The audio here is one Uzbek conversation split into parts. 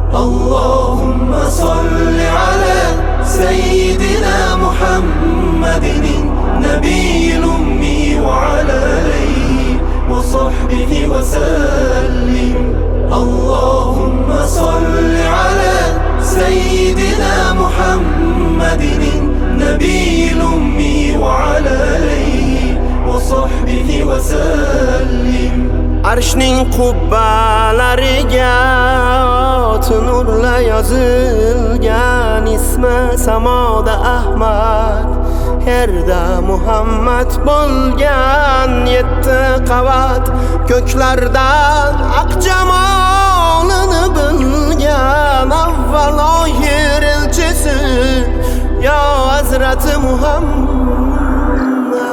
اللهم صل على سيدنا محمد النبي الأمي وعلى آله وصحبه وسلم. اللهم صل على سيدنا محمد النبي الأمي وعلى آله وصحبه وسلم. Arshning qubbalariga nurla yozilgan ismi samoda Ahmad, yerda Muhammad bo'lgan 7 qavat, ko'klardan aq jamolini bilgan avval oxir elchisi yo Hazrati Muhammad.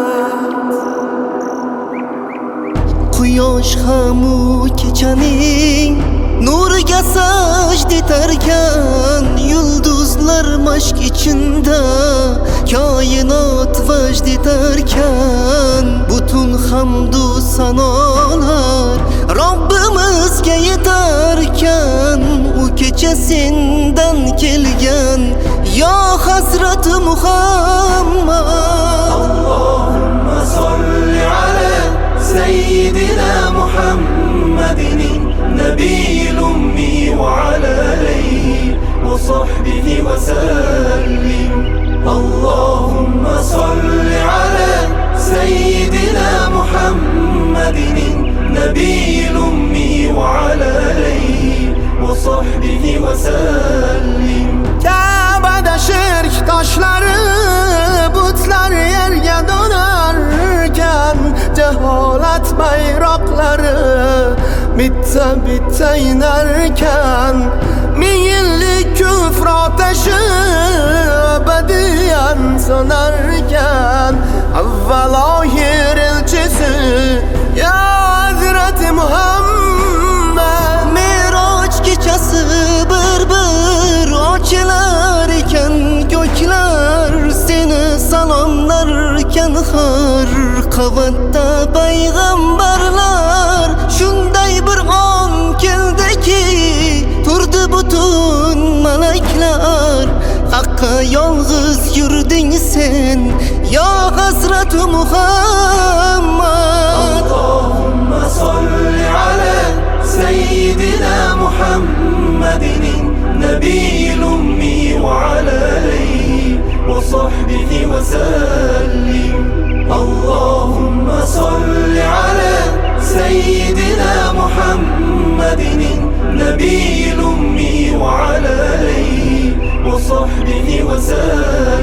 Quyosh ham kechaning nuriga sajda etarkan, yulduzlar mashq ichinda koinot vajd etarkan, butun hamdu sanolar Robbimizga yetarkan, u kecha sendan kelgan yo Hazrati Muhammad. Allahumma salli ala سيدنا محمد النبي الأمي وعلى آله وصحبه وسلم. اللهم صل على سيدنا محمد النبي الأمي وعلى آله وصحبه وسلم. Ka'bada shirk toshlari butlar yerga donarkan, jaholat bayroqlari bitta bitta inarkan, ming yillik kufr otashi abadiyan sonarkan, avval oxir elchisi ya Hazrati Muhammad. Me'roj kechasi bir ochilar ekan ko'klar, seni salomlarkan har qavatda payg'ambarlar. Shunday bir on keldiki turdi butun malaklar, haqqa yolg'iz yurding sen yo Hazrati Muhammad. Allahumma salli ala سيدنا محمد النبي الأمي وعلى آله وصحبه وسلم. اللهم صل على سيدنا محمد النبي الأمي وعلى آله وصحبه وسلم.